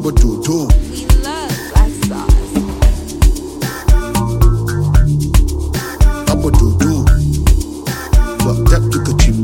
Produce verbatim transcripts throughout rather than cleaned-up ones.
about do do? We love black sauce. About do do? But that took a chip.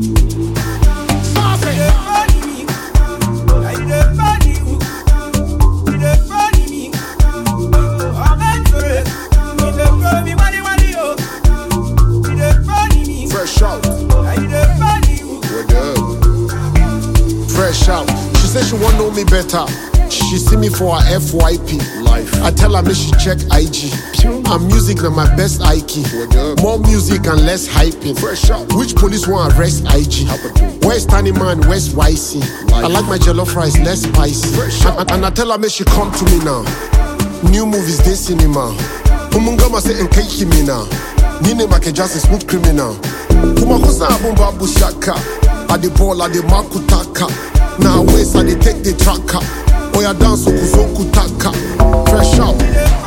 Fresh out. What up? Fresh out. She said she want know me better. She see me for her F Y P life. I tell her me she check I G. And music na my best I key. More music and less hyping. Fresh out. Which police want arrest I G? Where's Tiny Man? Where's Y C? I like my jollof rice less spicy. And, and, and I tell her me she come to me now. New movies they cinema. Umungama say enkeiki me now. Nine make just a smooth criminal. Kumakosa abumba bushaka. At the ball at the makutaka. Now waist I they take the tracker. Oya dance okuzoku taka. Fresh out.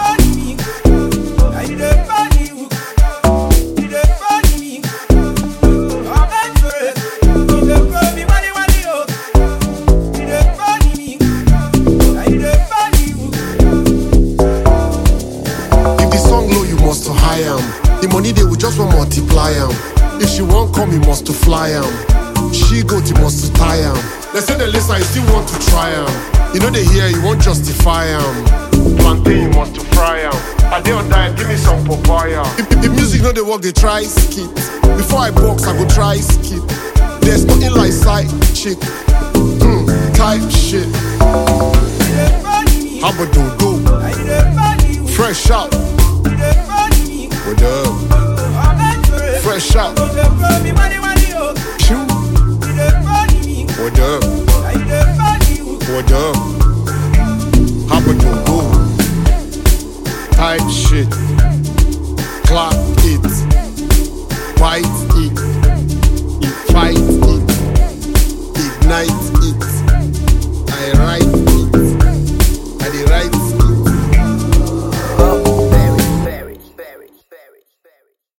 If the song low you must to high am. The money they will just want multiply am. If she won't come you must to fly am. She go to must to tie am. They say the listen you still want to try am. You know they hear you won't justify am. Plantain you must to fry am. I dey on diet give me some papaya. If, if, if music no dey work they try skip. Before I box I go try skip. There's nothing like side chick. Hmm, type shit. How about do do? Fresh out. What up? Fresh out. Shoot. What up? What up? How about do do? Type shit. Clock it. Bite it.